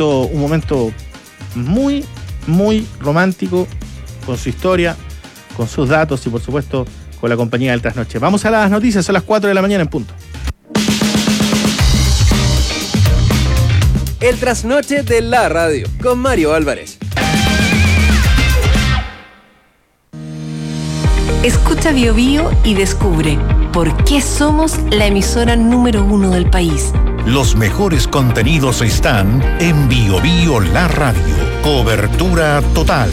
un momento muy, muy romántico, con su historia, con sus datos y por supuesto con la compañía del Trasnoche. Vamos a las noticias, son las 4 de la mañana en punto. El Trasnoche de la radio, con Mario Álvarez. Escucha Bio Bio y descubre por qué somos la emisora número 1 del país. Los mejores contenidos están en Bio Bio La Radio. Cobertura total.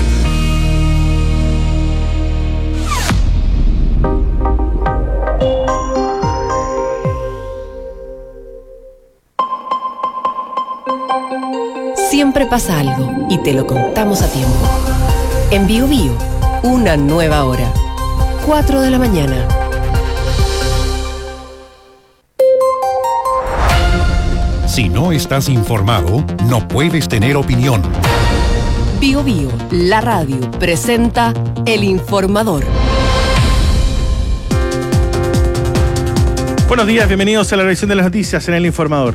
Siempre pasa algo y te lo contamos a tiempo. En Bio Bio, una nueva hora. 4 de la mañana. Si no estás informado, no puedes tener opinión. Bio Bio, la radio, presenta El Informador. Buenos días, bienvenidos a la revisión de las noticias en El Informador.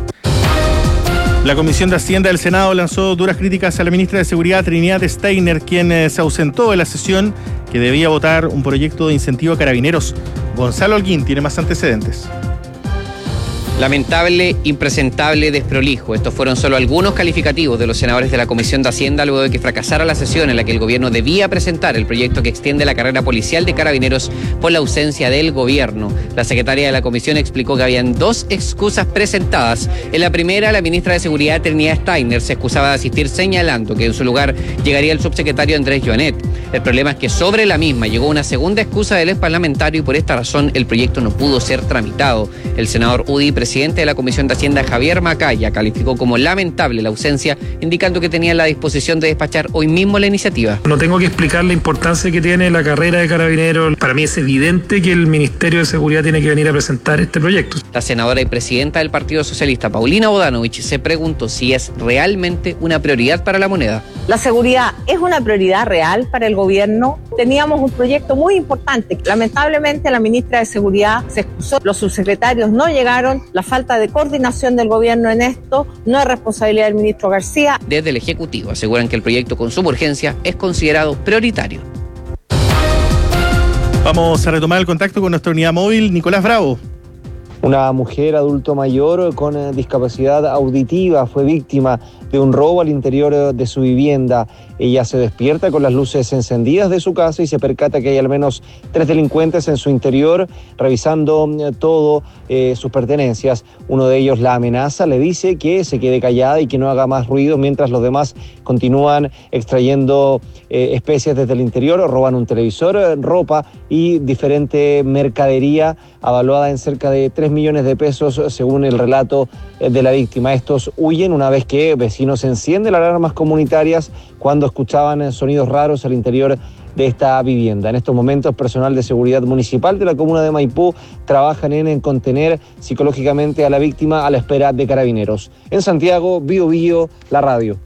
La Comisión de Hacienda del Senado lanzó duras críticas a la ministra de Seguridad, Trinidad Steiner, quien se ausentó de la sesión que debía votar un proyecto de incentivo a carabineros. Gonzalo Holguín tiene más antecedentes. Lamentable, impresentable, desprolijo. Estos fueron solo algunos calificativos de los senadores de la Comisión de Hacienda luego de que fracasara la sesión en la que el gobierno debía presentar el proyecto que extiende la carrera policial de carabineros por la ausencia del gobierno. La secretaria de la comisión explicó que habían dos excusas presentadas. En la primera, la ministra de Seguridad, Trinidad Steiner, se excusaba de asistir señalando que en su lugar llegaría el subsecretario Andrés Joanet. El problema es que sobre la misma llegó una segunda excusa del ex parlamentario y por esta razón el proyecto no pudo ser tramitado. El senador UDI, presidente de la Comisión de Hacienda, Javier Macaya, calificó como lamentable la ausencia, indicando que tenía la disposición de despachar hoy mismo la iniciativa. No tengo que explicar la importancia que tiene la carrera de carabineros. Para mí es evidente que el Ministerio de Seguridad tiene que venir a presentar este proyecto. La senadora y presidenta del Partido Socialista, Paulina Bodanovich, se preguntó si es realmente una prioridad para la moneda. La seguridad es una prioridad real para el gobierno. Teníamos un proyecto muy importante. Lamentablemente la ministra de Seguridad se excusó, los subsecretarios no llegaron, la falta de coordinación del gobierno en esto no es responsabilidad del ministro García. Desde el Ejecutivo aseguran que el proyecto con suma urgencia es considerado prioritario. Vamos a retomar el contacto con nuestra unidad móvil, Nicolás Bravo. Una mujer adulto mayor con discapacidad auditiva fue víctima de un robo al interior de su vivienda. Ella se despierta con las luces encendidas de su casa y se percata que hay al menos 3 delincuentes en su interior revisando todo sus pertenencias. Uno de ellos la amenaza, le dice que se quede callada y que no haga más ruido mientras los demás continúan extrayendo especies desde el interior. Roban un televisor, ropa y diferente mercadería avaluada en cerca de 3 millones de pesos según el relato de la víctima. Estos huyen una vez que vecinos encienden las alarmas comunitarias cuando escuchaban sonidos raros al interior de esta vivienda. En estos momentos, personal de seguridad municipal de la comuna de Maipú trabajan en contener psicológicamente a la víctima a la espera de carabineros. En Santiago, Bio Bio, la radio.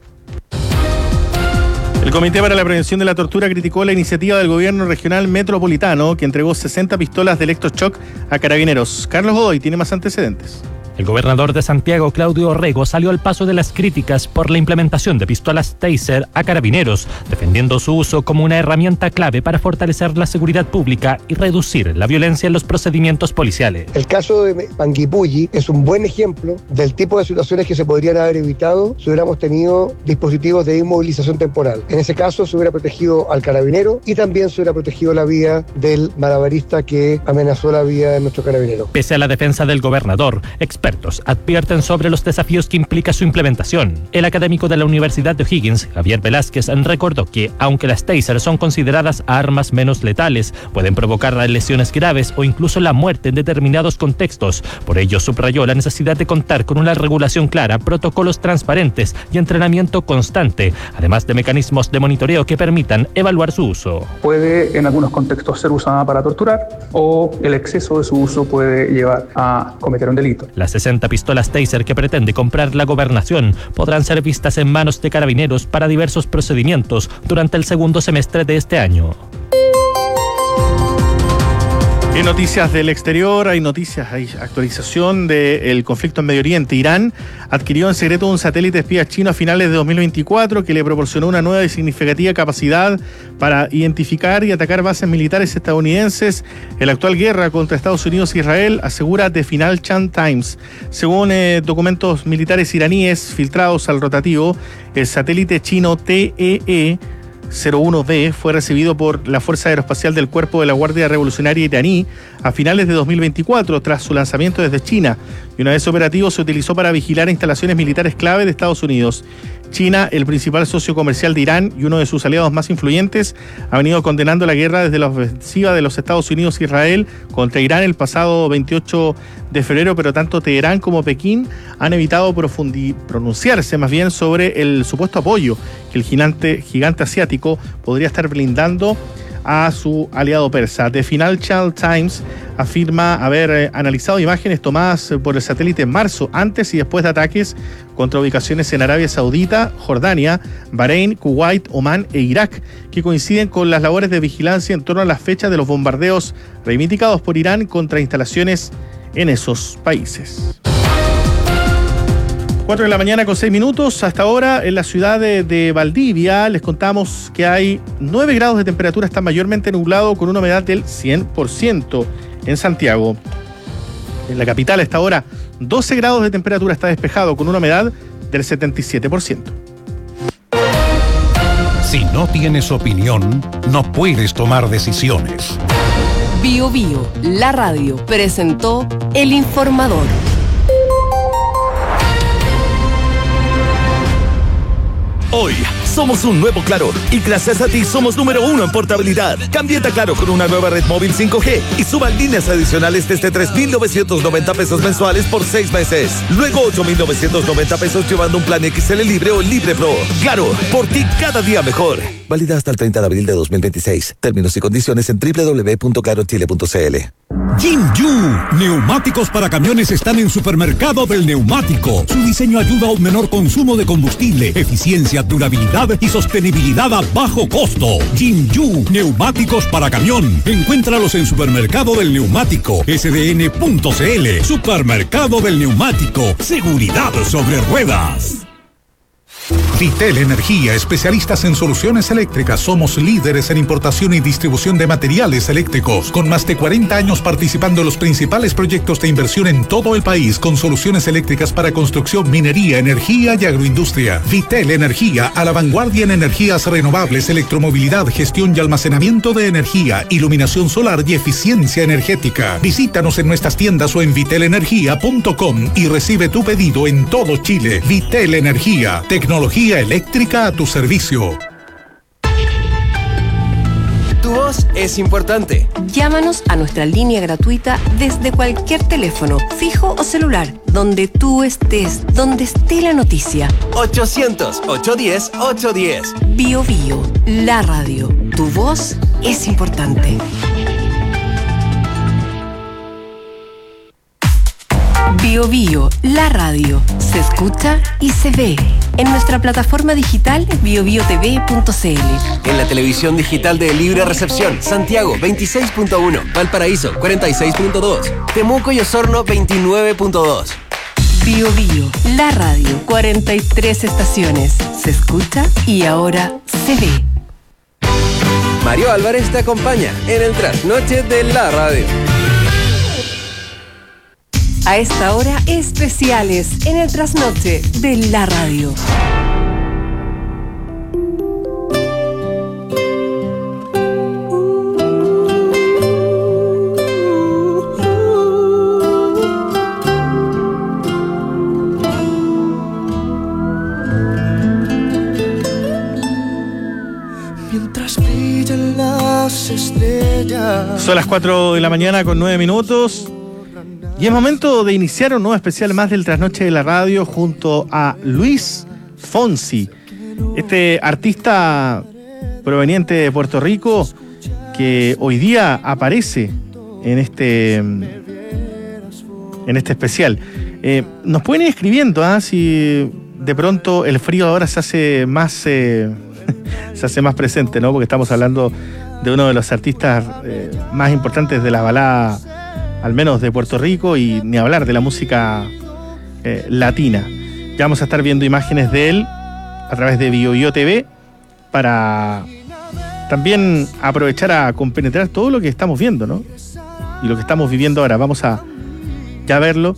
El Comité para la Prevención de la Tortura criticó la iniciativa del gobierno regional metropolitano que entregó 60 pistolas de electroshock a carabineros. Carlos Godoy tiene más antecedentes. El gobernador de Santiago, Claudio Orrego, salió al paso de las críticas por la implementación de pistolas Taser a carabineros, defendiendo su uso como una herramienta clave para fortalecer la seguridad pública y reducir la violencia en los procedimientos policiales. El caso de Panguipulli es un buen ejemplo del tipo de situaciones que se podrían haber evitado si hubiéramos tenido dispositivos de inmovilización temporal. En ese caso se hubiera protegido al carabinero y también se hubiera protegido la vida del malabarista que amenazó la vida de nuestro carabinero. Pese a la defensa del gobernador, expertos advierten sobre los desafíos que implica su implementación. El académico de la Universidad de O'Higgins, Javier Velázquez, recordó que, aunque las Taser son consideradas armas menos letales, pueden provocar lesiones graves o incluso la muerte en determinados contextos. Por ello, subrayó la necesidad de contar con una regulación clara, protocolos transparentes y entrenamiento constante, además de mecanismos de monitoreo que permitan evaluar su uso. Puede, en algunos contextos, ser usada para torturar o el exceso de su uso puede llevar a cometer un delito. Las 60 pistolas Taser que pretende comprar la gobernación podrán ser vistas en manos de carabineros para diversos procedimientos durante el segundo semestre de este año. En noticias del exterior hay actualización del conflicto en Medio Oriente. Irán adquirió en secreto un satélite espía chino a finales de 2024 que le proporcionó una nueva y significativa capacidad para identificar y atacar bases militares estadounidenses en la actual guerra contra Estados Unidos e Israel, asegura The Financial Times. Según documentos militares iraníes filtrados al rotativo, el satélite chino TEE 01B fue recibido por la Fuerza Aeroespacial del Cuerpo de la Guardia Revolucionaria iraní a finales de 2024 tras su lanzamiento desde China, y una vez operativo se utilizó para vigilar instalaciones militares clave de Estados Unidos. China, el principal socio comercial de Irán y uno de sus aliados más influyentes, ha venido condenando la guerra desde la ofensiva de los Estados Unidos e Israel contra Irán el pasado 28 de febrero, pero tanto Teherán como Pekín han evitado pronunciarse más bien sobre el supuesto apoyo que el gigante asiático podría estar brindando a su aliado persa. The Financial Times afirma haber analizado imágenes tomadas por el satélite en marzo, antes y después de ataques contra ubicaciones en Arabia Saudita, Jordania, Bahrein, Kuwait, Omán e Irak, que coinciden con las labores de vigilancia en torno a las fechas de los bombardeos reivindicados por Irán contra instalaciones en esos países. 4 de la mañana con 6 minutos. Hasta ahora en la ciudad de Valdivia les contamos que hay 9 grados de temperatura, está mayormente nublado con una humedad del 100%. En Santiago, en la capital, a esta hora 12 grados de temperatura, está despejado con una humedad del 77%. Si no tienes opinión, no puedes tomar decisiones. Bio Bio, la radio, presentó El Informador. Hoy somos un nuevo Claro y gracias a ti somos número 1 en portabilidad. Cámbiate a Claro con una nueva red móvil 5G y suba líneas adicionales desde 3,990 pesos mensuales por 6 meses. Luego 8,990 pesos llevando un plan XL Libre o Libre Pro. Claro, por ti cada día mejor. Válida hasta el 30 de abril de 2026. Términos y condiciones en www.clarochile.cl. Jinju, neumáticos para camiones están en Supermercado del Neumático. Su diseño ayuda a un menor consumo de combustible, eficiencia, durabilidad y sostenibilidad a bajo costo. Jinju, neumáticos para camión. Encuéntralos en Supermercado del Neumático, sdn.cl. Supermercado del Neumático, seguridad sobre ruedas. Vitel Energía, especialistas en soluciones eléctricas. Somos líderes en importación y distribución de materiales eléctricos, con más de 40 años participando en los principales proyectos de inversión en todo el país, con soluciones eléctricas para construcción, minería, energía y agroindustria. Vitel Energía, a la vanguardia en energías renovables, electromovilidad, gestión y almacenamiento de energía, iluminación solar y eficiencia energética. Visítanos en nuestras tiendas o en vitelenergia.com y recibe tu pedido en todo Chile. Vitel Energía, tecnología eléctrica a tu servicio. Tu voz es importante. Llámanos a nuestra línea gratuita desde cualquier teléfono, fijo o celular, donde tú estés, donde esté la noticia. 800-810-810. Bio Bio, la radio. Tu voz es importante. Bio Bio, la radio. Se escucha y se ve. En nuestra plataforma digital biobiotv.cl. En la televisión digital de Libre Recepción, Santiago 26.1, Valparaíso 46.2, Temuco y Osorno 29.2. Bio Bio, la radio. 43 estaciones. Se escucha y ahora se ve. Mario Álvarez te acompaña en el trasnoche de la radio. A esta hora, especiales en el trasnoche de la radio. Mientras brillan las estrellas. Son las 4 de la mañana con 9 minutos. Y es momento de iniciar un nuevo especial más del Trasnoche de la Radio junto a Luis Fonsi, este artista proveniente de Puerto Rico que hoy día aparece en este especial. Nos pueden ir escribiendo si de pronto el frío ahora se hace más presente, ¿no? Porque estamos hablando de uno de los artistas más importantes de la balada, al menos de Puerto Rico, y ni hablar de la música latina. Ya vamos a estar viendo imágenes de él a través de BioBio TV para también aprovechar a compenetrar todo lo que estamos viendo, ¿no? Y lo que estamos viviendo ahora. Vamos a ya verlo.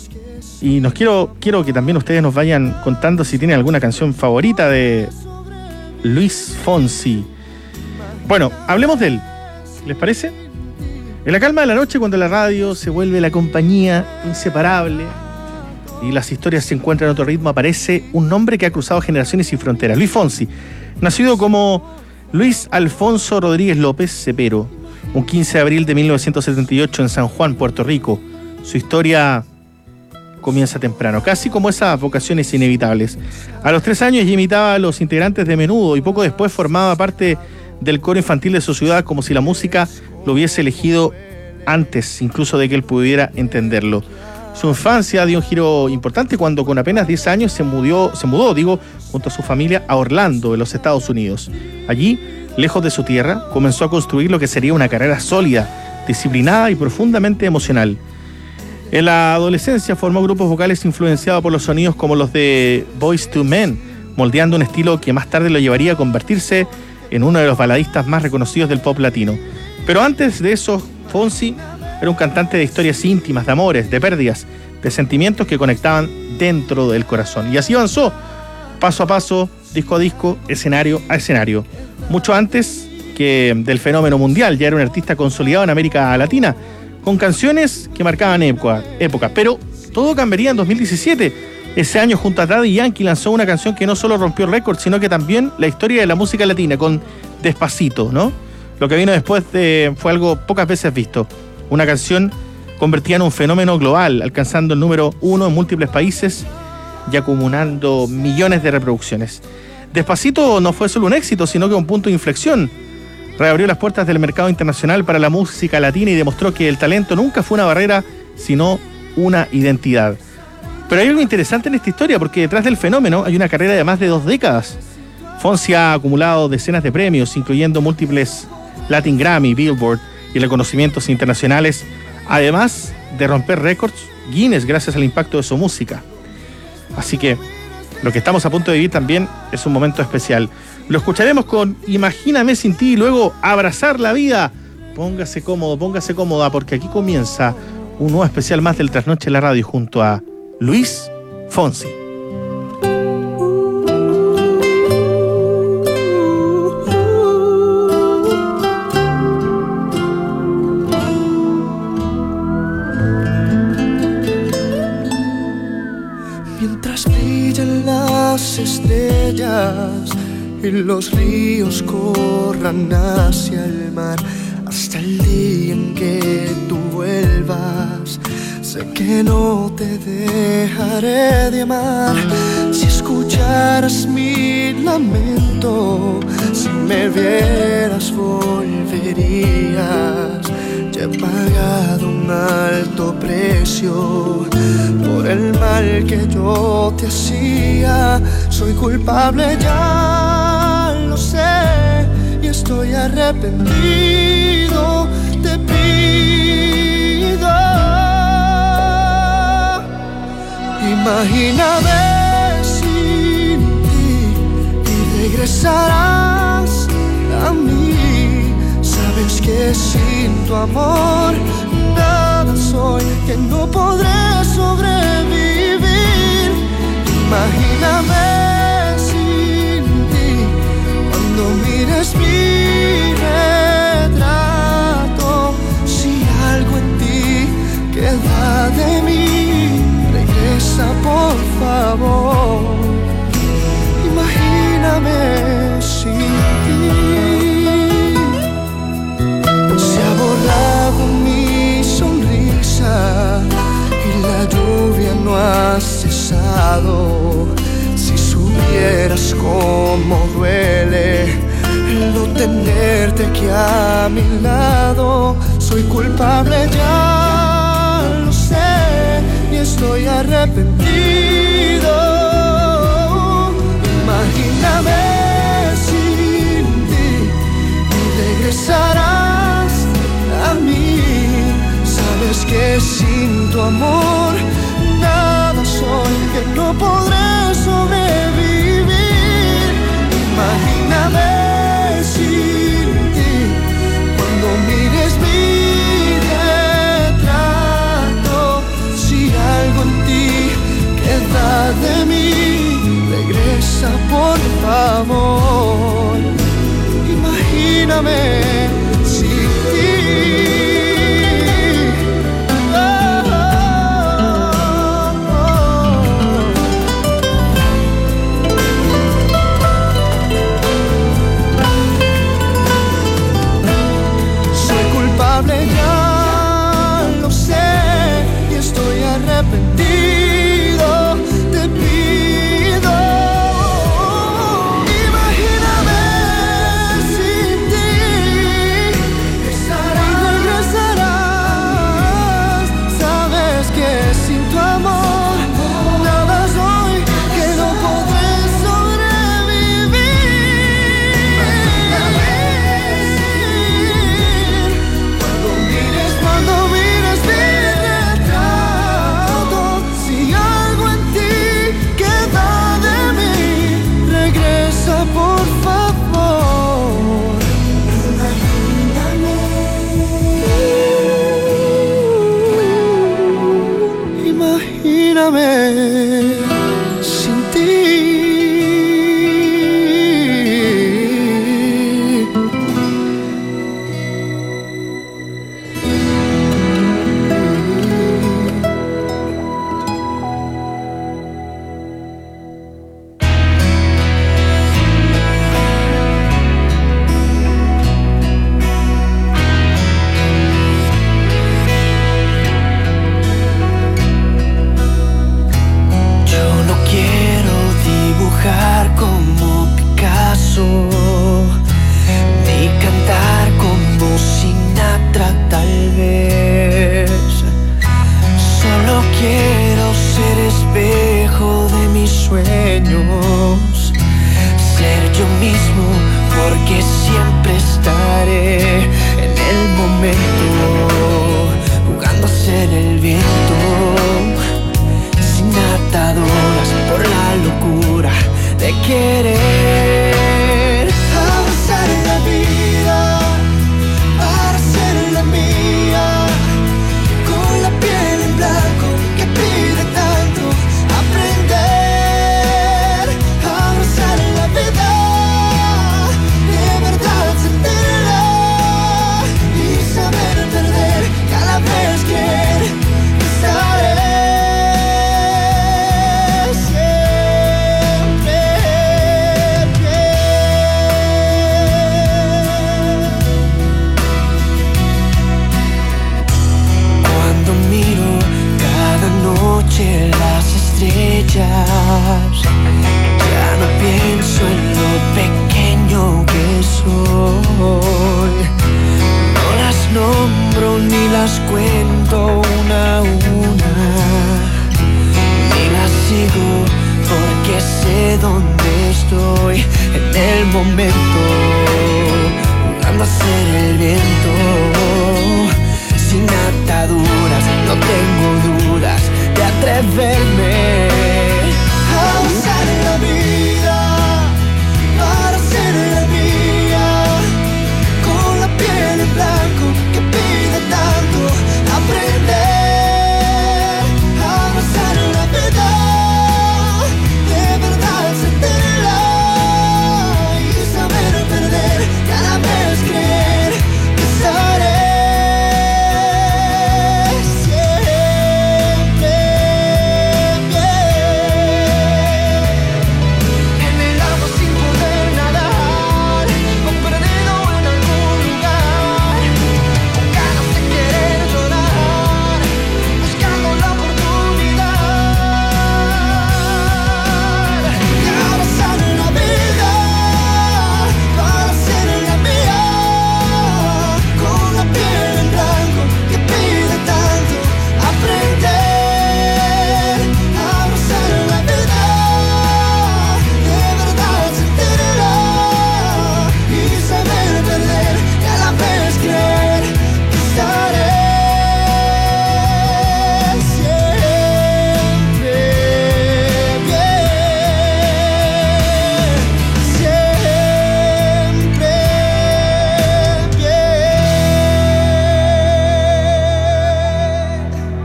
Y quiero que también ustedes nos vayan contando si tienen alguna canción favorita de Luis Fonsi. Bueno, hablemos de él. ¿Les parece? En la calma de la noche, cuando la radio se vuelve la compañía inseparable y las historias se encuentran en otro ritmo, aparece un nombre que ha cruzado generaciones y fronteras. Luis Fonsi, nacido como Luis Alfonso Rodríguez López Cepero, un 15 de abril de 1978 en San Juan, Puerto Rico. Su historia comienza temprano, casi como esas vocaciones inevitables. A los 3 años ya imitaba a los integrantes de Menudo y poco después formaba parte del coro infantil de su ciudad, como si la música lo hubiese elegido antes, incluso de que él pudiera entenderlo. Su infancia dio un giro importante cuando con apenas 10 años se mudó, junto a su familia a Orlando, en los Estados Unidos. Allí, lejos de su tierra, comenzó a construir lo que sería una carrera sólida, disciplinada y profundamente emocional. En la adolescencia formó grupos vocales influenciados por los sonidos como los de Boyz II Men, moldeando un estilo que más tarde lo llevaría a convertirse en uno de los baladistas más reconocidos del pop latino. Pero antes de eso, Fonsi era un cantante de historias íntimas, de amores, de pérdidas, de sentimientos que conectaban dentro del corazón. Y así avanzó, paso a paso, disco a disco, escenario a escenario. Mucho antes que del fenómeno mundial, ya era un artista consolidado en América Latina, con canciones que marcaban época. Pero todo cambiaría en 2017. Ese año, junto a Daddy Yankee, lanzó una canción que no solo rompió récords, sino que también la historia de la música latina, con Despacito, ¿no? Lo que vino después fue algo pocas veces visto. Una canción convertida en un fenómeno global, alcanzando el número 1 en múltiples países y acumulando millones de reproducciones. Despacito no fue solo un éxito, sino que un punto de inflexión. Reabrió las puertas del mercado internacional para la música latina y demostró que el talento nunca fue una barrera, sino una identidad. Pero hay algo interesante en esta historia, porque detrás del fenómeno hay una carrera de más de 2 décadas. Fonsi ha acumulado decenas de premios, incluyendo múltiples Latin Grammy, Billboard y reconocimientos internacionales, además de romper récords Guinness gracias al impacto de su música. Así que lo que estamos a punto de vivir también es un momento especial. Lo escucharemos con Imagíname sin ti y luego Abrazar la vida. Póngase cómodo, póngase cómoda, porque aquí comienza un nuevo especial más del Trasnoche en la Radio junto a Luis Fonsi. Mientras brillan las estrellas y los ríos corran hacia el mar, hasta el día en que tú vuelvas, sé que no te dejaré de amar. Si escucharas mi lamento, si me vieras volverías. Ya he pagado un alto precio por el mal que yo te hacía. Soy culpable, ya lo sé, y estoy arrepentido. Te pido, imagíname sin ti y regresarás a mí. Sabes que sin tu amor nada soy, que no podré sobrevivir. Imagíname sin ti cuando mires mi retrato. Si algo en ti queda de mí, regresa por favor. Imagíname sin ti. Se ha borrado mi sonrisa y la lluvia no ha cesado. Si supieras cómo duele el no tenerte aquí a mi lado. Soy culpable, ya lo sé, y estoy arrepentido. Imagíname sin ti y regresa regresa por favor. Imagíname sin ti. Ya lo sé y estoy arrepentido. Te pido, imagíname sin ti. Regresarás. Sabes que sin tu amor nada soy, que no podré por favor. Imagíname sin ti. Como Picasso, ni cantar como Sinatra tal vez. Solo quiero ser espejo de mis sueños, ser yo mismo, porque siempre estaré en el momento, jugando a ser el viento, sin ataduras por la locura de querer avanzar en la vida para hacerla mía, con la piel en blanco que pide tanto, aprender a avanzar en la vida, de verdad sentirla y saber perder cada vez que estaré. Las estrellas, ya no pienso en lo pequeño que soy. No las nombro ni las cuento una a una, ni las sigo porque sé dónde estoy en el momento, jugando a ser el viento, sin ataduras, no tengo dudas de atreverme a usar la vida para hacerla mía, con la piel en blanco que pide tanto, aprender a abrazar la vida, de verdad sentirla y saber perder cada vez creer que estaré.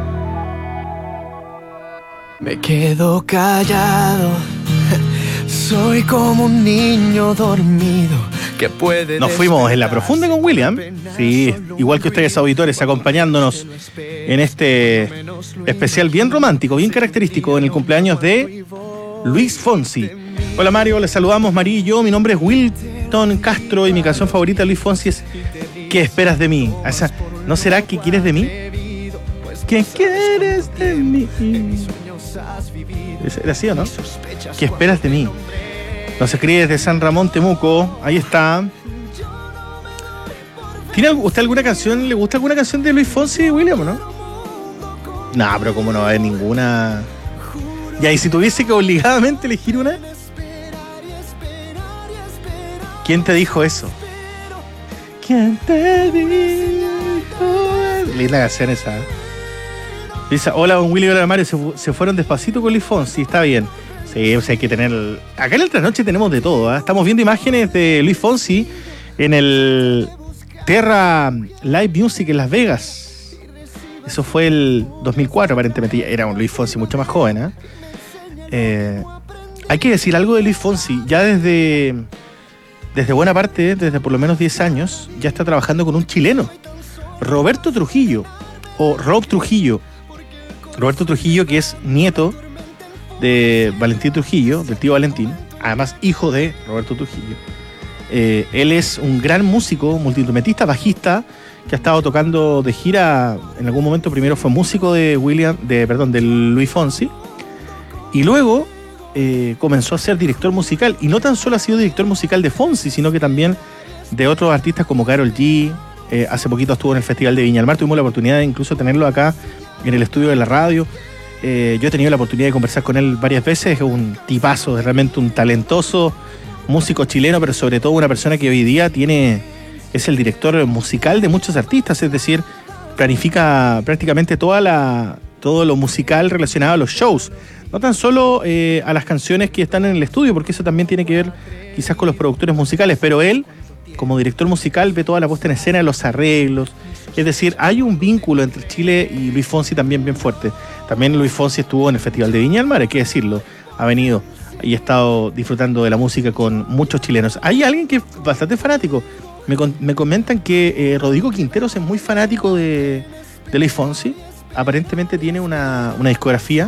Me quedo callado Soy como un niño dormido que puede... Nos fuimos en la profunda con William. Sí, igual que ustedes auditores, acompañándonos en este especial bien romántico, bien característico en el cumpleaños de Luis Fonsi. Hola Mario, les saludamos María y yo. Mi nombre es Wilton Castro y mi canción favorita de Luis Fonsi es ¿Qué esperas de mí? O sea, ¿no será que quieres de mí? ¿Qué quieres de mí? ¿Era así o no? ¿Qué esperas de mí? Nos escribe desde San Ramón, Temuco. Ahí está. ¿Tiene usted alguna canción? ¿Le gusta alguna canción de Luis Fonsi, William, o no? No, pero como no va a haber ninguna. Ya, y si tuviese que obligadamente elegir una. ¿Quién te dijo eso? ¿Quién te dijo? Linda canción esa. Dice, hola, don Willy, hola, Mario. Se fueron despacito con Luis Fonsi. Está bien. Sí, o sea, hay que tener... Acá en el Trasnoche tenemos de todo, ¿eh? Estamos viendo imágenes de Luis Fonsi en el Terra Live Music en Las Vegas. Eso fue el 2004, aparentemente. Era un Luis Fonsi mucho más joven, ¿eh? Hay que decir algo de Luis Fonsi. Ya desde buena parte, desde por lo menos 10 años, ya está trabajando con un chileno, Roberto Trujillo, o Rob Trujillo. Roberto Trujillo, que es nieto de Valentín Trujillo, del tío Valentín, además hijo de Roberto Trujillo. Él es un gran músico, multiinstrumentista, bajista, que ha estado tocando de gira. En algún momento primero fue músico de Luis Fonsi, y luego comenzó a ser director musical, y no tan solo ha sido director musical de Fonsi, sino que también de otros artistas como Karol G. Hace poquito estuvo en el Festival de Viña del Mar, tuvimos la oportunidad de incluso tenerlo acá en el estudio de la radio. Yo he tenido la oportunidad de conversar con él varias veces. Es un tipazo, es realmente un talentoso músico chileno, pero sobre todo una persona que hoy día es el director musical de muchos artistas, es decir, planifica prácticamente todo lo musical relacionado a los shows, no tan solo a las canciones que están en el estudio, porque eso también tiene que ver quizás con los productores musicales, pero él, como director musical, ve toda la puesta en escena, los arreglos. Es decir, hay un vínculo entre Chile y Luis Fonsi también bien fuerte. También Luis Fonsi estuvo en el Festival de Viña del Mar, hay que decirlo. Ha venido y ha estado disfrutando de la música con muchos chilenos. Hay alguien que es bastante fanático. Me comentan que Rodrigo Quinteros es muy fanático de Luis Fonsi. Aparentemente tiene una discografía.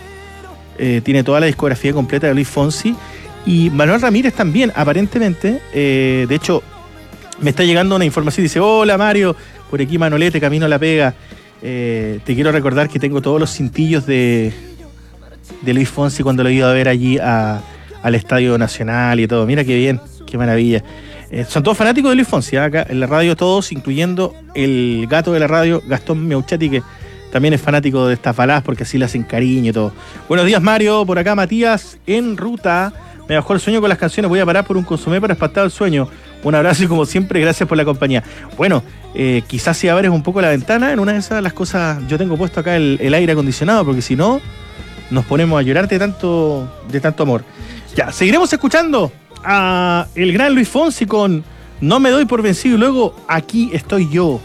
Tiene toda la discografía completa de Luis Fonsi. Y Manuel Ramírez también, aparentemente. De hecho, me está llegando una información. Dice, hola Mario, por aquí Manolete, camino a La Pega. Te quiero recordar que tengo todos los cintillos de Luis Fonsi cuando lo he ido a ver allí al Estadio Nacional y todo. Mira qué bien, qué maravilla. Son todos fanáticos de Luis Fonsi, ¿eh? Acá en la radio todos, incluyendo el gato de la radio, Gastón Meuchati, que también es fanático de estas baladas porque así le hacen cariño y todo. Buenos días Mario, por acá Matías, en ruta. Me bajó el sueño con las canciones, voy a parar por un consomé para espantar el sueño. Un abrazo y como siempre, gracias por la compañía. Bueno, quizás si abres un poco la ventana, en una de esas las cosas, yo tengo puesto acá el aire acondicionado, porque si no, nos ponemos a llorar de tanto amor. Ya, seguiremos escuchando a el gran Luis Fonsi con No me doy por vencido y luego Aquí estoy yo.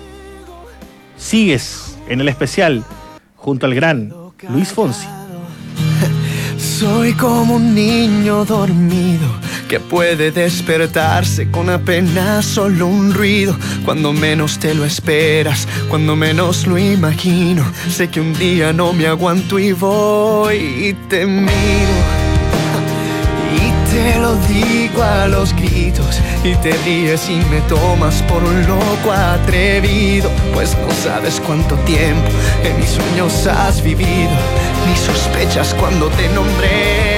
Sigues en el especial junto al gran Luis Fonsi. Soy como un niño dormido que puede despertarse con apenas solo un ruido. Cuando menos te lo esperas, cuando menos lo imagino. Sé que un día no me aguanto y voy y te miro. Y te lo digo a los gritos y te ríes y me tomas por un loco atrevido. Pues no sabes cuánto tiempo en mis sueños has vivido, ni sospechas cuando te nombré.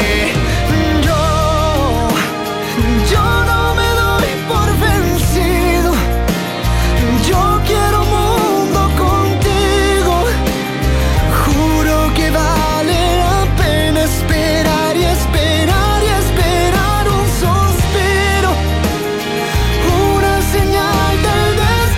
Yo no me doy por vencido. Yo quiero un mundo contigo. Juro que vale la pena esperar y esperar y esperar un suspiro, una señal del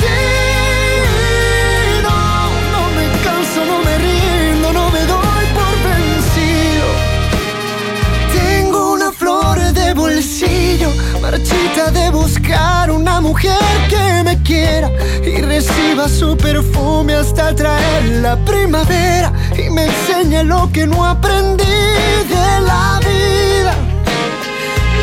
destino. No me canso, no me rindo, no me doy por vencido. Tengo una flor de bolsillo, marchita de buscar una mujer que me quiera y reciba su perfume hasta traer la primavera y me enseñe lo que no aprendí de la vida.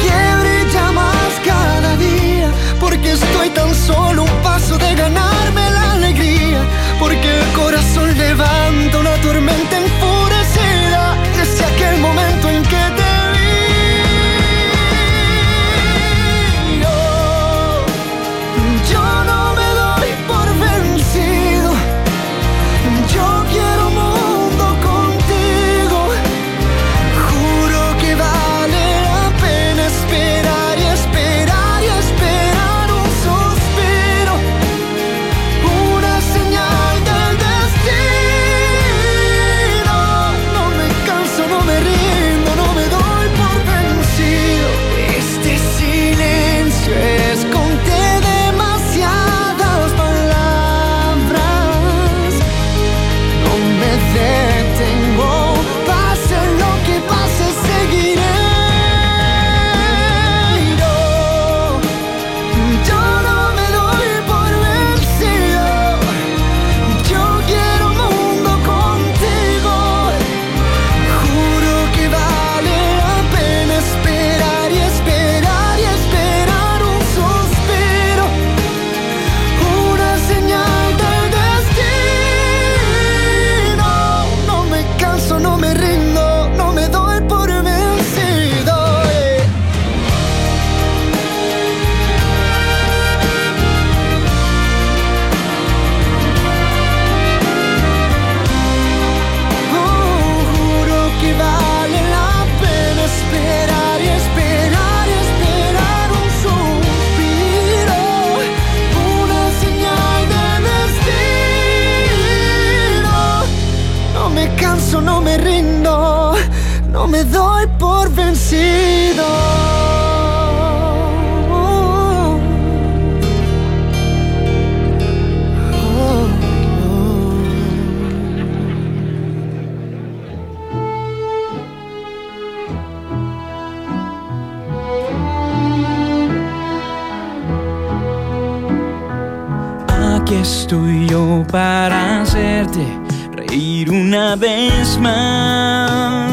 Aquí estoy yo para hacerte reír una vez más.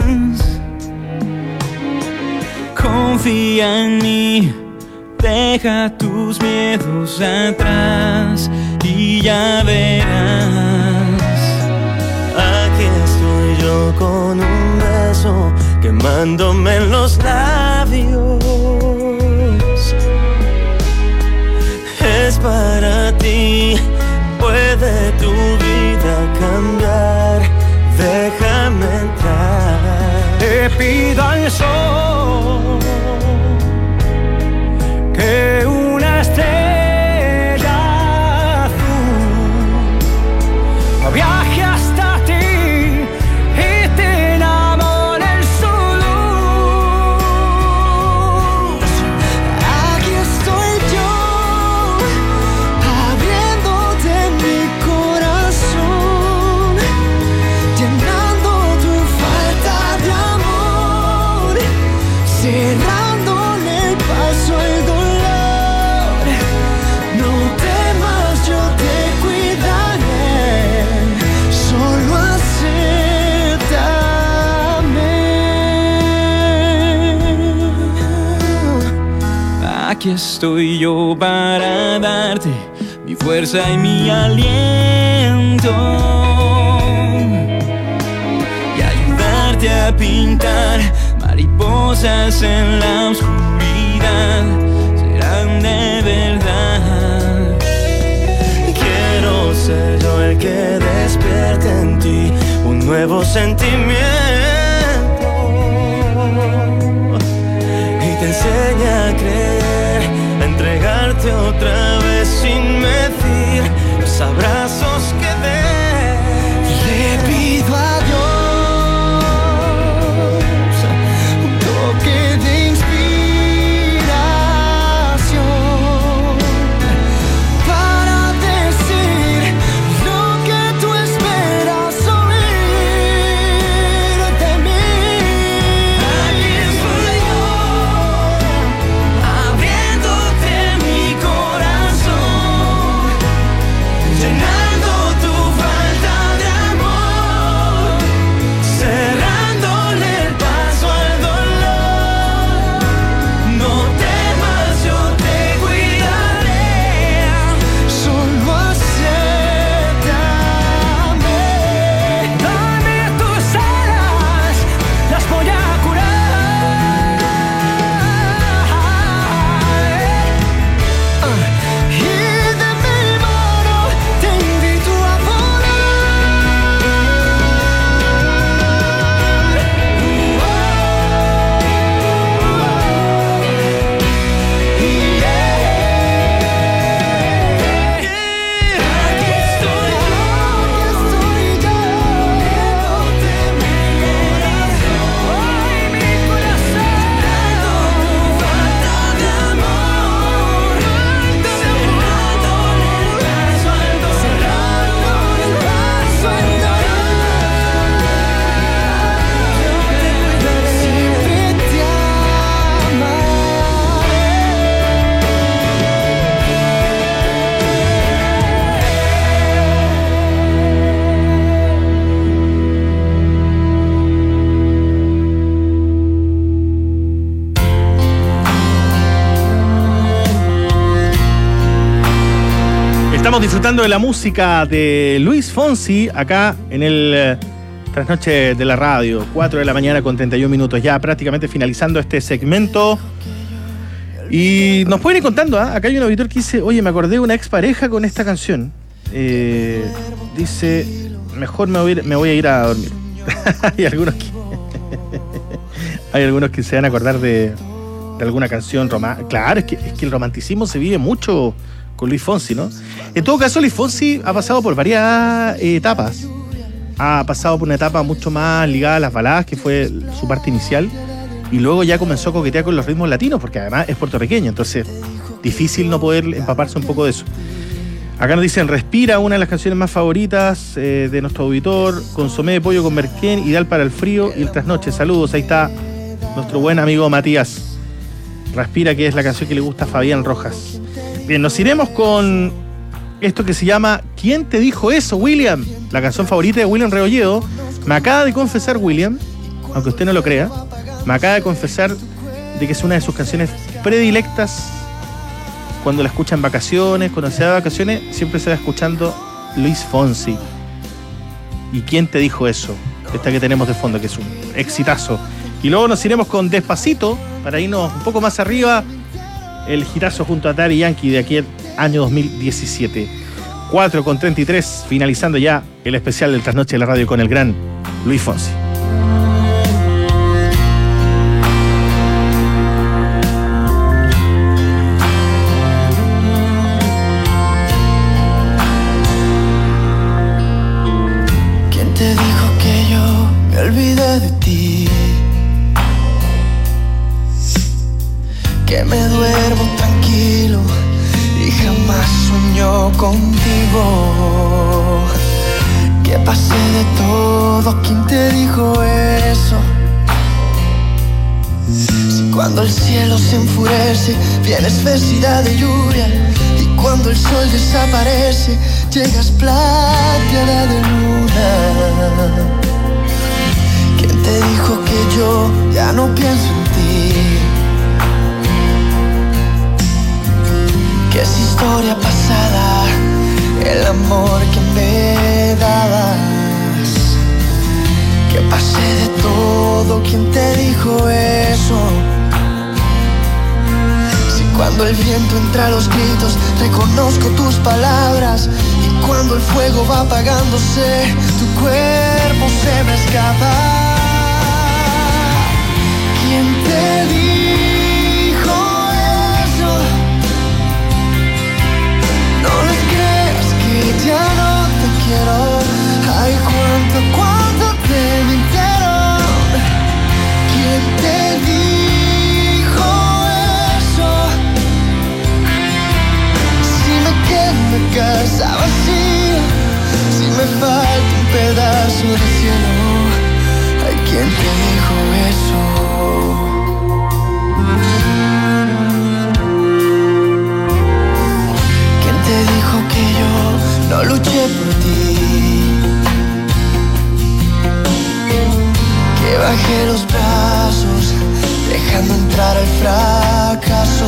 Confía en mí, deja tus miedos atrás y ya verás. Aquí estoy yo con un beso quemándome en los labios. Es para ti, puede tu vida cambiar. Déjame entrar. Te pido al sol que una estrella azul viaje hasta ti y te enamore en su luz. Aquí estoy yo, abriéndote mi corazón, llenando tu falta de amor, cerrándole el paso al dolor. No temas, yo te cuidaré, solo acéptame. Aquí estoy yo para darte mi fuerza y mi aliento y ayudarte a pintar mariposas en la oscuridad. Serán de verdad. Quiero ser yo el que despierte en ti un nuevo sentimiento y te enseñe a creer, a entregarte otra vez sin medir los abrazos que dé. Le pido a Dios un toque de inspiración para decir lo que tú esperas oír de mí. Aquí estoy yo, abriéndote mi corazón, llenando tu falta de amor, cerrándole el paso al dolor. No temas, yo te cuidaré, solo acéptame. Dame tus alas, las voy a curar, y de mi mano te invito a Estamos disfrutando de la música de Luis Fonsi acá en el Trasnoche de la Radio, 4 de la mañana con 31 minutos, ya prácticamente finalizando este segmento. Y nos pueden ir contando, acá hay un auditor que dice, oye, me acordé de una expareja con esta canción. Dice, mejor me voy a ir a dormir. Hay algunos que se van a acordar de alguna canción romántica. Claro, es que el romanticismo se vive mucho con Luis Fonsi, ¿no? En todo caso, Luis Fonsi ha pasado por varias etapas. Ha pasado por una etapa mucho más ligada a las baladas, que fue su parte inicial, y luego ya comenzó a coquetear con los ritmos latinos, porque además es puertorriqueño, entonces difícil no poder empaparse un poco de eso. Acá nos dicen, Respira, una de las canciones más favoritas de nuestro auditor, consomé de pollo con merquén, ideal para el frío y el trasnoche. Saludos, ahí está nuestro buen amigo Matías. Respira, que es la canción que le gusta a Fabián Rojas. Bien, nos iremos con esto que se llama ¿Quién te dijo eso, William? La canción favorita de William Rebolledo. Me acaba de confesar, William, aunque usted no lo crea, me acaba de confesar de que es una de sus canciones predilectas. Cuando la escucha en vacaciones, cuando se da vacaciones, siempre se va escuchando Luis Fonsi. ¿Y quién te dijo eso? Esta que tenemos de fondo, que es un exitazo. Y luego nos iremos con Despacito, para irnos un poco más arriba, el girazo junto a Daddy Yankee de aquí al año 2017. 4:33, finalizando ya el especial del Trasnoche de la Radio con el gran Luis Fonsi. ¿Quién te dijo que yo me olvidé de ti? Que me duermo tranquilo y jamás sueño contigo. Que pasé de todo, ¿quién te dijo eso? Si cuando el cielo se enfurece, vienes vestida de lluvia, y cuando el sol desaparece, llegas plateada de luna. ¿Quién te dijo que yo ya no pienso en ti? Que es historia pasada el amor que me dabas. Que pasé de todo, ¿quién te dijo eso? Si cuando el viento entra a los gritos, reconozco tus palabras, y cuando el fuego va apagándose, tu cuerpo se me escapa. ¿Quién te dijo eso? No les creas que ya no te quiero. Ay, cuánto te mintieron. ¿Quién te dijo eso? Si me quedo en casa vacía, si me falta un pedazo de cielo. Ay, ¿quién te dijo eso? Te dijo que yo no luché por ti, que bajé los brazos dejando entrar el fracaso,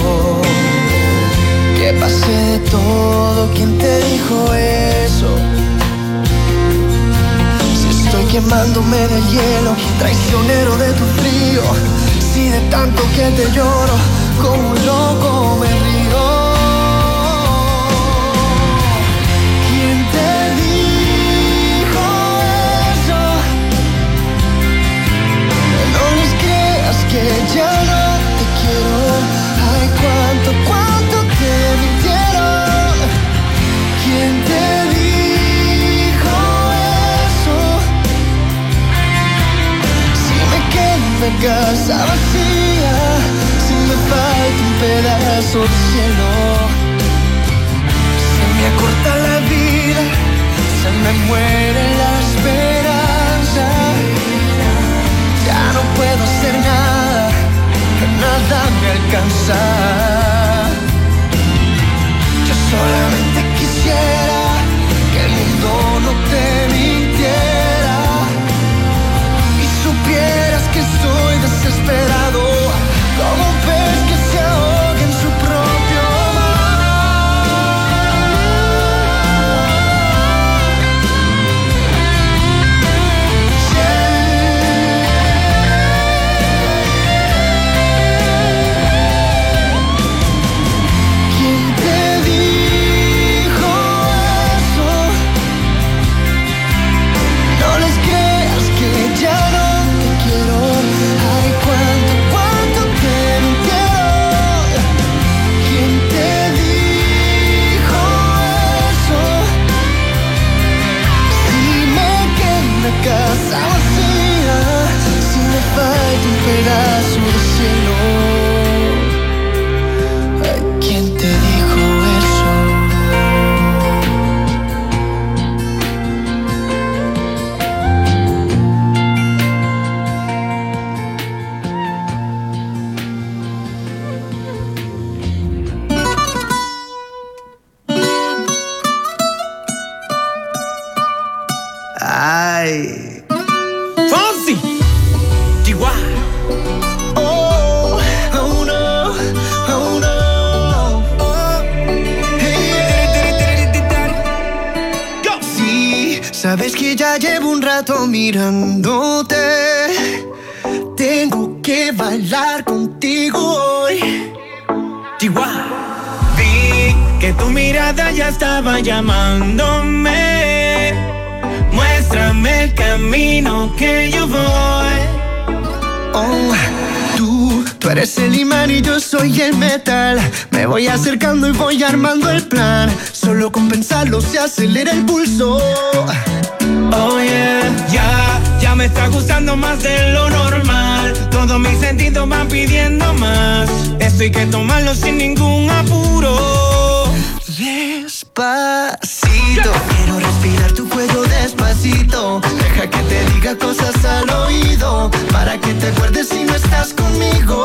que pasé de todo, ¿quién te dijo eso? Si estoy quemándome del hielo, traicionero de tu frío, si de tanto que te lloro, como un loco me río. Que ya no te quiero. Ay, cuánto te mintieron. ¿Quién te dijo eso? Si me quedo en la casa vacía, si me falta un pedazo de cielo, se me acorta la vida, se me muere la esperanza. Ya no puedo hacer nada, nada me alcanza. Yo solamente quisiera que el mundo no te mintiera y supieras que estoy desesperado, como un pez que se ahoga en su propio rato mirándote. Tengo que bailar contigo hoy. Chihuahua. Vi que tu mirada ya estaba llamándome. Muéstrame el camino que yo voy. Oh, tú eres el imán y yo soy el metal. Me voy acercando y voy armando el plan. Solo con pensarlo se acelera el pulso. Oh yeah, ya me está gustando más de lo normal. Todos mis sentidos van pidiendo más. Esto hay que tomarlo sin ningún apuro. Despacito, quiero respirar tu cuello despacito. Deja que te diga cosas al oído, para que te acuerdes si no estás conmigo.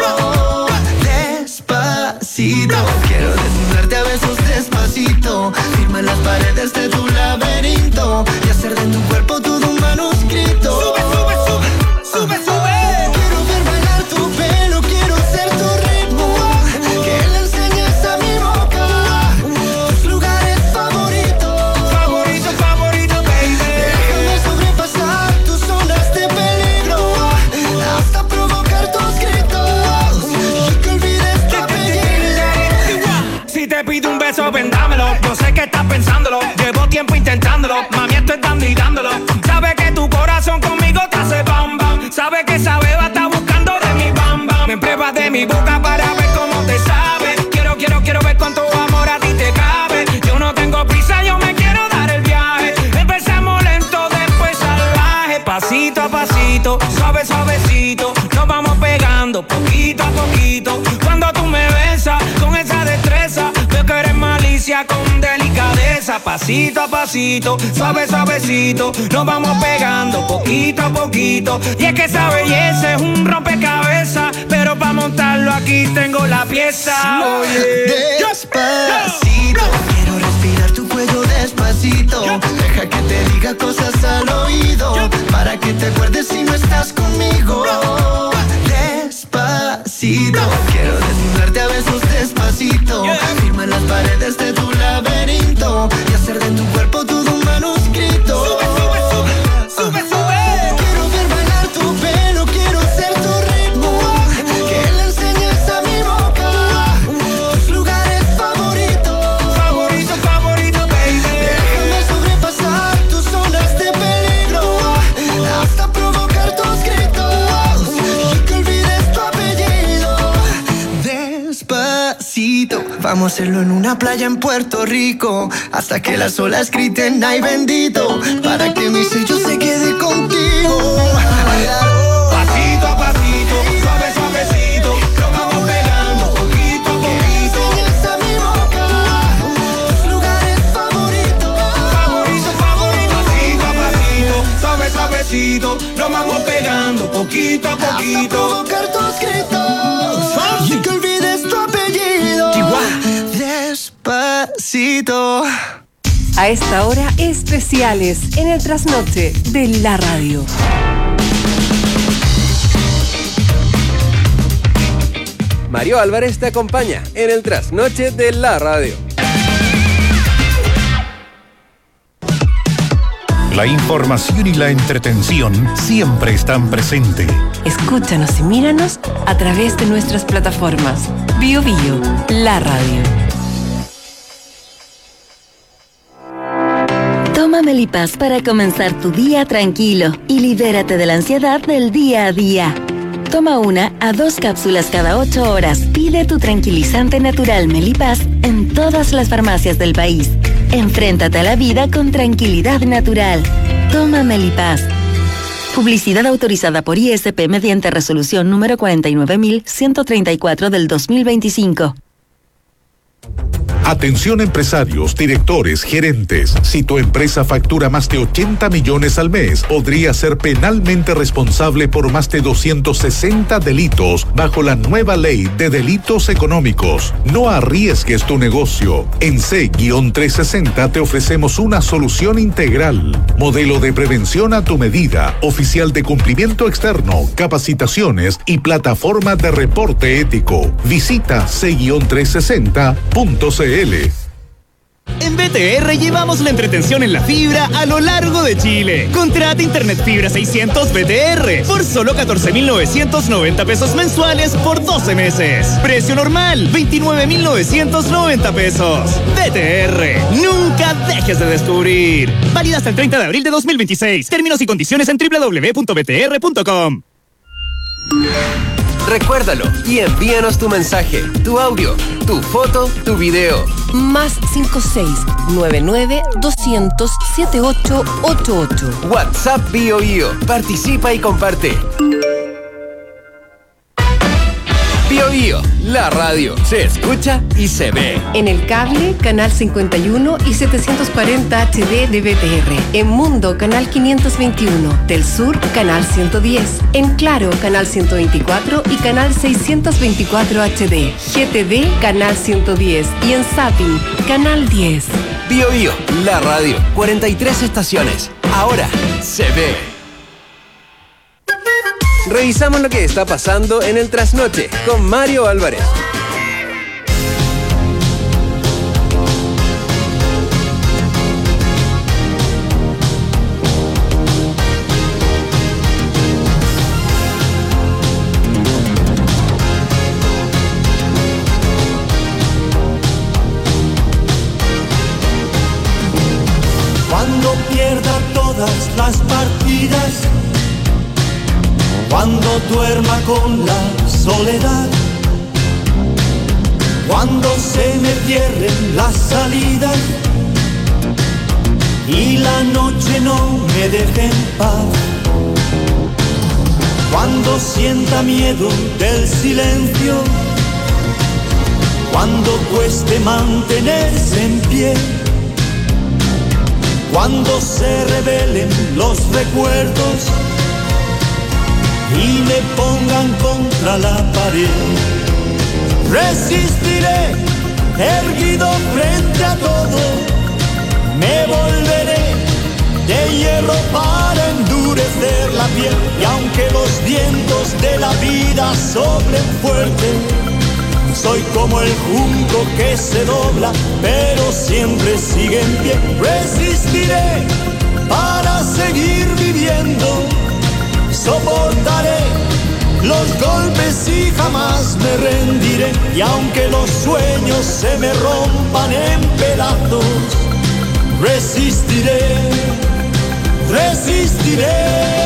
Despacito, quiero desnudarte a besos despacito. Firma en las paredes de tu laberinto y hacer de tu cuerpo todo un manuscrito. Sube, sube, sube, sube, sube. Quiero ver bailar tu pelo, quiero ser tu ritmo. Que le enseñes a mi boca tus lugares favoritos. Favorito, favorito, baby. Déjame sobrepasar tus zonas de peligro hasta provocar tus gritos y que olvides tu apellido. Si te pido un beso, vendámelo. Yo sé que estás pensándolo. Llevo tiempo intentándolo. Mami, estoy dando y dándolo. Sabe que tu corazón conmigo te hace bam bam. Sabe que esa beba está buscando de mi bam bam. Me pruebas de mi boca para ver cómo te sabe. Quiero ver cuánto amor a ti te cabe. Yo no tengo prisa, yo me quiero dar el viaje. Empezamos lento, después salvaje. Pasito a pasito, suave, suavecito. Nos vamos pegando poquito a poquito. Cuando tú me besas con esa destreza, veo que eres malicia con delicadeza. Pasito a pasito, suave, suavecito. Nos vamos pegando poquito a poquito. Y es que esa belleza es un rompecabezas, pero para montarlo aquí tengo la pieza. Despacito, quiero respirar tu cuello despacito. Deja que te diga cosas al oído, para que te acuerdes si no estás conmigo. Despacito, quiero desnudarte a besos despacito. Firma en las paredes de tu laberinto y hacer de tu cuerpo todo un manuscrito. Sube, sube, sube, sube, sube. Quiero ver bailar tu pelo, quiero ser tu ritmo. Que le enseñes a mi boca tus lugares favoritos. Favorito, favorito, baby. Déjame sobrepasar tus zonas de peligro hasta provocar tus gritos y que olvides tu apellido. Despacito, vamos a hacerlo en una playa en Puerto Rico, hasta que las olas griten ay bendito, para que mi sello se quede contigo. Pasito a pasito, suave, suavecito. Nos vamos pegando poquito a poquito. Enseñas a mi boca tus lugares favoritos. Favorito, favorito. Pasito a pasito, suave, suavecito. Nos vamos pegando poquito a poquito. Hasta provocar tus gritos y que olvides tu apellido. Despacito. A esta hora, especiales en el trasnoche de la radio. Mario Álvarez te acompaña en el trasnoche de la radio. La información y la entretención siempre están presentes. Escúchanos y míranos a través de nuestras plataformas. Bio Bio, la radio. Toma Melipaz para comenzar tu día tranquilo y libérate de la ansiedad del día a día. Toma 1 a 2 cápsulas cada 8 horas. Pide tu tranquilizante natural Melipaz en todas las farmacias del país. Enfréntate a la vida con tranquilidad natural. Toma Melipaz. Publicidad autorizada por ISP mediante resolución número 49.134 del 2025. Atención empresarios, directores, gerentes. Si tu empresa factura más de 80 millones al mes, podría ser penalmente responsable por más de 260 delitos bajo la nueva ley de delitos económicos. No arriesgues tu negocio. En C-360 te ofrecemos una solución integral. Modelo de prevención a tu medida, oficial de cumplimiento externo, capacitaciones y plataforma de reporte ético. Visita C-360.cl. En BTR llevamos la entretención en la fibra a lo largo de Chile. Contrata Internet Fibra 600 BTR por solo 14.990 pesos mensuales por 12 meses. Precio normal, 29.990 pesos. BTR, nunca dejes de descubrir. Válida hasta el 30 de abril de 2026. Términos y condiciones en www.btr.com. Recuérdalo y envíanos tu mensaje, tu audio, tu foto, tu video. Más 56-99-200-7888. WhatsApp BioBio. Participa y comparte. BioBio, la radio. Se escucha y se ve. En el cable, canal 51 y 740 HD de BTR. En Mundo, canal 521. Del Sur, canal 110. En Claro, canal 124 y canal 624 HD. GTD, canal 110. Y en Zapping, canal 10. BioBio, la radio. 43 estaciones. Ahora se ve. Revisamos lo que está pasando en el trasnoche con Mario Álvarez. Cuando pierda todas las partidas, cuando duerma con la soledad, cuando se me cierren las salidas y la noche no me deje en paz, cuando sienta miedo del silencio, cuando cueste mantenerse en pie, cuando se revelen los recuerdos y me pongan contra la pared, resistiré erguido frente a todo, me volveré de hierro para endurecer la piel, y aunque los vientos de la vida soplen fuerte, soy como el junco que se dobla pero siempre sigue en pie, resistiré para seguir viviendo, soportaré los golpes y jamás me rendiré, y aunque los sueños se me rompan en pedazos, resistiré, resistiré.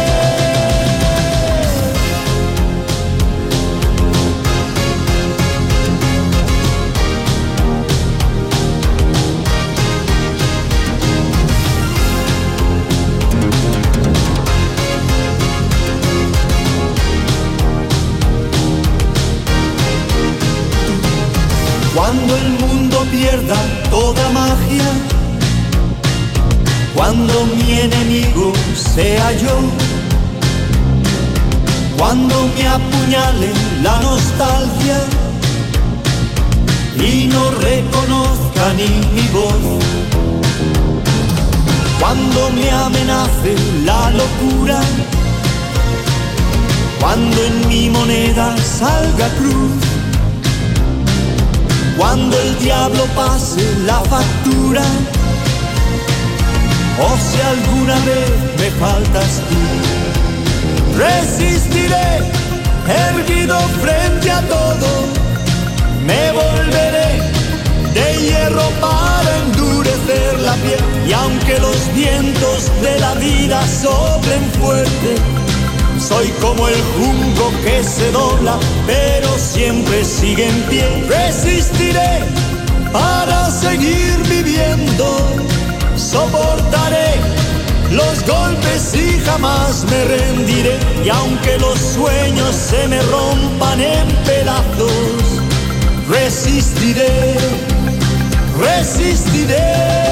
Cuando el mundo pierda toda magia, cuando mi enemigo sea yo, cuando me apuñale la nostalgia y no reconozca ni mi voz, cuando me amenace la locura, cuando en mi moneda salga cruz, cuando el diablo pase la factura, o si alguna vez me faltas tú, resistiré erguido frente a todo, me volveré de hierro para endurecer la piel, y aunque los vientos de la vida soplen fuerte, soy como el junco que se dobla, pero siempre sigue en pie. Resistiré para seguir viviendo, soportaré los golpes y jamás me rendiré, y aunque los sueños se me rompan en pedazos, resistiré, resistiré.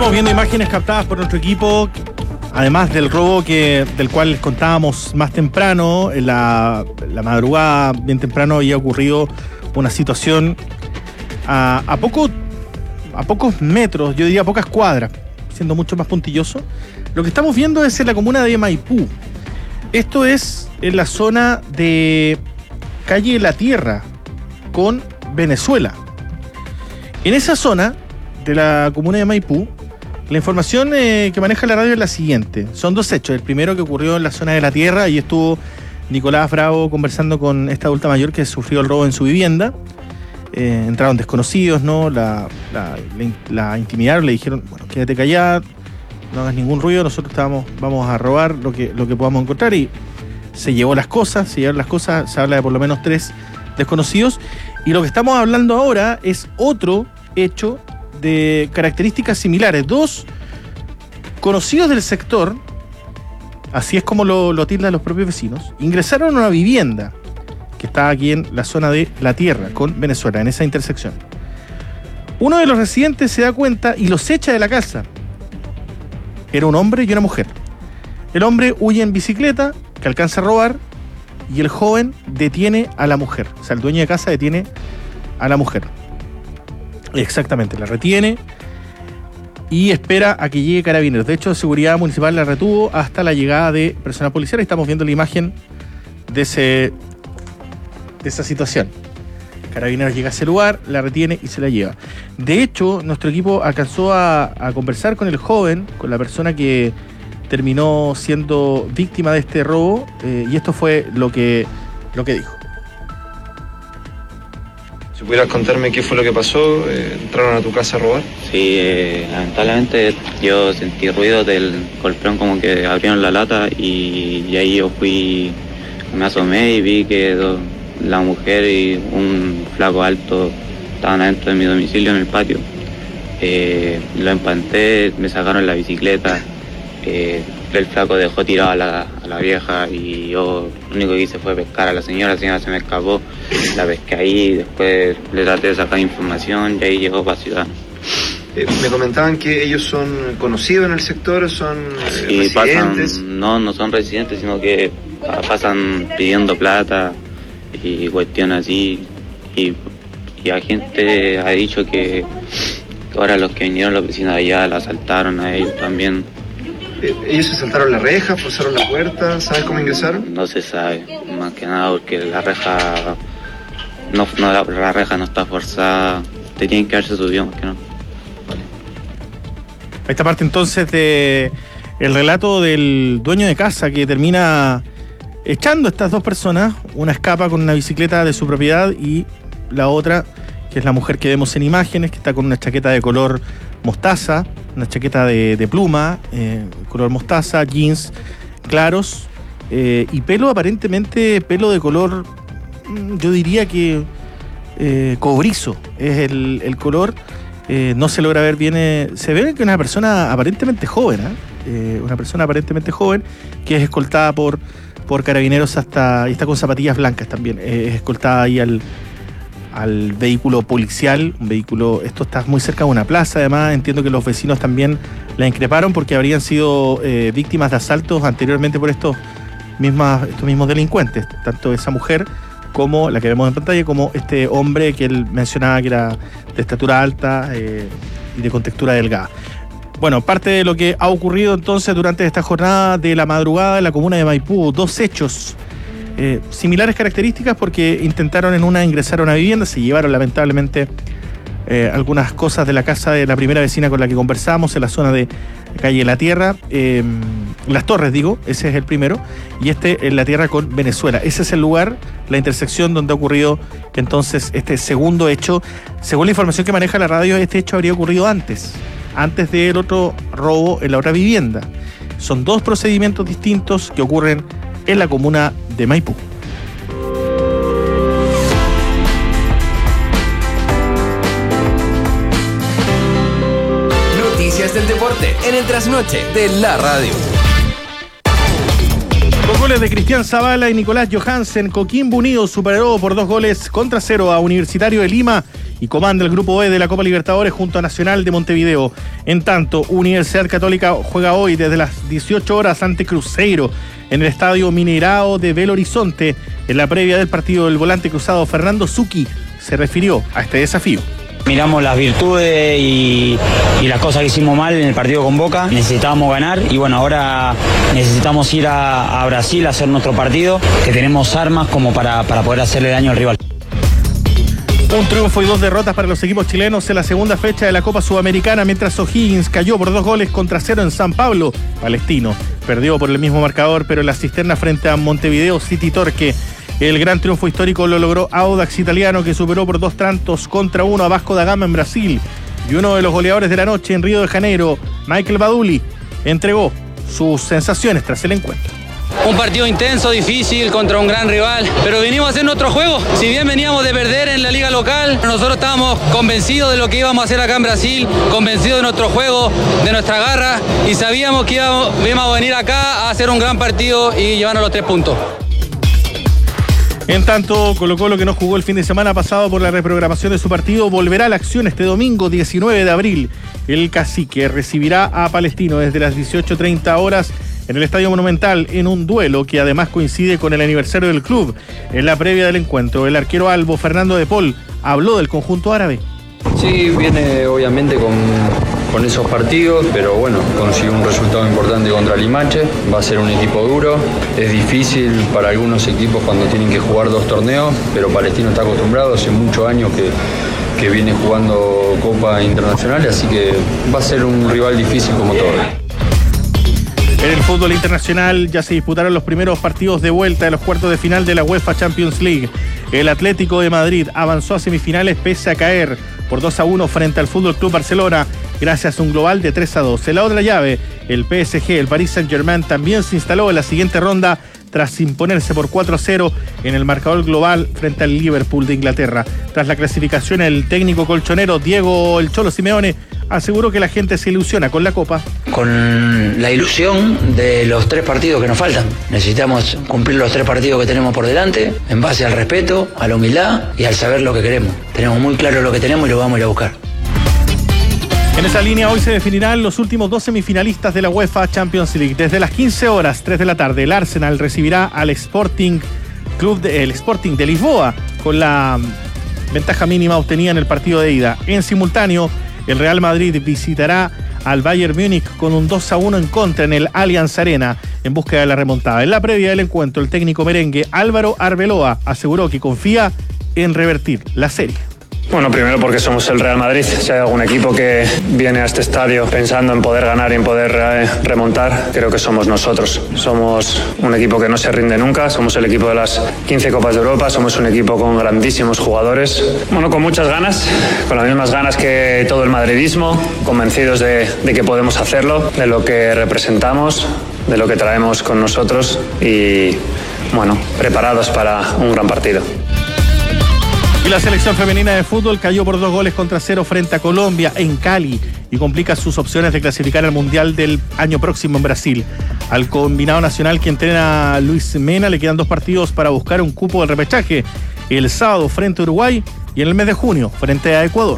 Estamos viendo imágenes captadas por nuestro equipo, además del robo del cual les contábamos más temprano. En la madrugada, bien temprano, había ocurrido una situación a pocos metros, yo diría a pocas cuadras, siendo mucho más puntilloso. Lo que estamos viendo es en la comuna de Maipú. Esto es en la zona de calle La Tierra con Venezuela. En esa zona de la comuna de Maipú, la información que maneja la radio es la siguiente. Son dos hechos. El primero que ocurrió en la zona de La Tierra, y estuvo Nicolás Bravo conversando con esta adulta mayor que sufrió el robo en su vivienda. Entraron desconocidos, ¿no? La intimidaron, le dijeron, bueno, quédate callada, no hagas ningún ruido, nosotros vamos a robar lo que podamos encontrar, y se llevaron las cosas, se habla de por lo menos 3 desconocidos, y lo que estamos hablando ahora es otro hecho de características similares. 2 conocidos del sector, así es como lo tildan los propios vecinos, ingresaron a una vivienda que está aquí en la zona de La Tierra con Venezuela, en esa intersección. Uno de los residentes se da cuenta y los echa de la casa. Era un hombre y una mujer. El hombre huye en bicicleta, que alcanza a robar, y el joven detiene a la mujer. O sea, el dueño de casa detiene a la mujer. Exactamente, la retiene y espera a que llegue Carabineros. De hecho, Seguridad Municipal la retuvo hasta la llegada de personal policial. Estamos viendo la imagen de esa situación. Carabineros llega a ese lugar, la retiene y se la lleva. De hecho, nuestro equipo alcanzó a conversar con el joven, con la persona que terminó siendo víctima de este robo, y esto fue lo que dijo. Si pudieras contarme qué fue lo que pasó, ¿entraron a tu casa a robar? Sí, lamentablemente yo sentí ruido del colchón, como que abrieron la lata, y ahí yo me asomé y vi que la mujer y un flaco alto estaban adentro de mi domicilio en el patio. Lo empanté, me sacaron la bicicleta, el flaco dejó tirado a la vieja, y yo lo único que hice fue pescar a la señora se me escapó, la pesqué ahí, después le traté de sacar información y ahí llegó para Ciudad. Me comentaban que ellos son conocidos en el sector, son residentes. No son residentes, sino que pasan pidiendo plata y cuestiones así, y la gente ha dicho que ahora los que vinieron a la oficina de allá la asaltaron a ellos también. ¿Ellos se saltaron la reja, forzaron la puerta? ¿Sabes cómo ingresaron? No se sabe, más que nada porque la reja la reja no está forzada, te tienen que haberse subido, más que no. Esta parte entonces de el relato del dueño de casa que termina echando a estas 2 personas. Una escapa con una bicicleta de su propiedad, y la otra, que es la mujer que vemos en imágenes, que está con una chaqueta de color mostaza, una chaqueta de pluma, color mostaza, jeans claros, y aparentemente pelo de color, yo diría que cobrizo es el color. No se logra ver bien, se ve que es una persona aparentemente joven, que es escoltada por Carabineros y está con zapatillas blancas también, es escoltada ahí al vehículo policial, un vehículo, esto está muy cerca de una plaza. Además, entiendo que los vecinos también la increparon porque habrían sido víctimas de asaltos anteriormente por estos mismos delincuentes, tanto esa mujer como la que vemos en pantalla, como este hombre que él mencionaba que era de estatura alta y de contextura delgada. Bueno, parte de lo que ha ocurrido entonces durante esta jornada de la madrugada en la comuna de Maipú, 2 hechos similares características, porque intentaron en una ingresar a una vivienda, se llevaron lamentablemente algunas cosas de la casa de la primera vecina con la que conversamos en la zona de calle La Tierra, Las Torres digo, ese es el primero, y en La Tierra con Venezuela. Ese es el lugar, la intersección donde ha ocurrido entonces este segundo hecho. Según la información que maneja la radio, este hecho habría ocurrido antes del otro robo en la otra vivienda. Son 2 procedimientos distintos que ocurren en la comuna de Maipú. Noticias del deporte en el trasnoche de la radio. Con goles de Cristian Zavala y Nicolás Johansen, Coquimbo Unido superó por 2-0 a Universitario de Lima y comanda el Grupo E de la Copa Libertadores junto a Nacional de Montevideo. En tanto, Universidad Católica juega hoy desde las 18 horas ante Cruzeiro en el Estadio Mineirao de Belo Horizonte. En la previa del partido, el volante cruzado Fernando Zucchi se refirió a este desafío. Miramos las virtudes y las cosas que hicimos mal en el partido con Boca. Necesitábamos ganar y bueno, ahora necesitamos ir a Brasil a hacer nuestro partido, que tenemos armas como para poder hacerle daño al rival. Un triunfo y 2 derrotas para los equipos chilenos en la segunda fecha de la Copa Sudamericana, mientras O'Higgins cayó por 2-0 en San Pablo. Palestino perdió por el mismo marcador, pero en la cisterna frente a Montevideo City Torque. El gran triunfo histórico lo logró Audax Italiano, que superó por 2-1 a Vasco da Gama en Brasil. Y uno de los goleadores de la noche en Río de Janeiro, Michael Baduli, entregó sus sensaciones tras el encuentro. Un partido intenso, difícil, contra un gran rival, pero venimos a hacer nuestro juego. Si bien veníamos de perder en la liga local, nosotros estábamos convencidos de lo que íbamos a hacer acá en Brasil, convencidos de nuestro juego, de nuestra garra, y sabíamos que íbamos a venir acá a hacer un gran partido y llevarnos los 3 puntos. En tanto, Colo-Colo, que no jugó el fin de semana pasado por la reprogramación de su partido, volverá a la acción este domingo 19 de abril. El Cacique recibirá a Palestino desde las 18:30 horas en el Estadio Monumental, en un duelo que además coincide con el aniversario del club. En la previa del encuentro, el arquero albo Fernando de Paul habló del conjunto árabe. Sí, viene obviamente con esos partidos, pero bueno, consiguió un resultado importante contra Limache. Va a ser un equipo duro, es difícil para algunos equipos cuando tienen que jugar 2 torneos, pero Palestino está acostumbrado, hace muchos años que viene jugando Copa Internacional, así que va a ser un rival difícil como todo. En el fútbol internacional ya se disputaron los primeros partidos de vuelta de los cuartos de final de la UEFA Champions League. El Atlético de Madrid avanzó a semifinales pese a caer por 2-1 frente al Fútbol Club Barcelona, gracias a un global de 3-2. En la otra llave, el PSG, el Paris Saint-Germain, también se instaló en la siguiente ronda tras imponerse por 4-0 en el marcador global frente al Liverpool de Inglaterra. Tras la clasificación, el técnico colchonero Diego El Cholo Simeone aseguró que la gente se ilusiona con la Copa. Con la ilusión de los 3 partidos que nos faltan. Necesitamos cumplir los 3 partidos que tenemos por delante, en base al respeto, a la humildad y al saber lo que queremos. Tenemos muy claro lo que tenemos y lo vamos a ir a buscar. En esa línea hoy se definirán los últimos 2 semifinalistas de la UEFA Champions League. Desde las 15 horas, 3 de la tarde, el Arsenal recibirá al Sporting de Lisboa con la ventaja mínima obtenida en el partido de ida. En simultáneo, el Real Madrid visitará al Bayern Múnich con un 2-1 en contra en el Allianz Arena en búsqueda de la remontada. En la previa del encuentro, el técnico merengue Álvaro Arbeloa aseguró que confía en revertir la serie. Bueno, primero porque somos el Real Madrid. Si hay algún equipo que viene a este estadio pensando en poder ganar y en poder remontar, creo que somos nosotros. Somos un equipo que no se rinde nunca, somos el equipo de las 15 Copas de Europa, somos un equipo con grandísimos jugadores. Bueno, con muchas ganas, con las mismas ganas que todo el madridismo, convencidos de que podemos hacerlo, de lo que representamos, de lo que traemos con nosotros y, bueno, preparados para un gran partido. Y la selección femenina de fútbol cayó por 2-0 frente a Colombia en Cali y complica sus opciones de clasificar al Mundial del año próximo en Brasil. Al combinado nacional que entrena Luis Mena le quedan 2 partidos para buscar un cupo del repechaje, el sábado frente a Uruguay y en el mes de junio frente a Ecuador.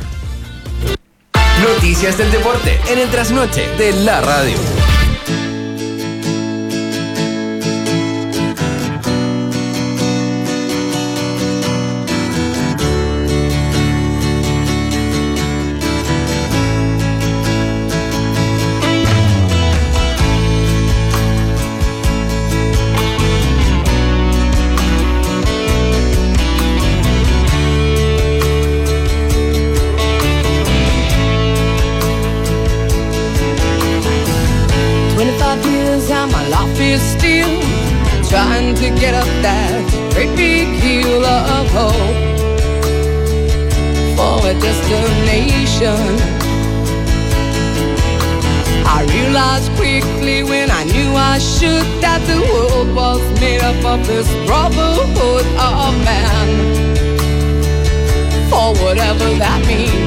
Noticias del deporte en el trasnoche de la radio. Trying to get up that great big hill of hope for a destination. I realized quickly when I knew I should that the world was made up of this brotherhood of man. For whatever that means.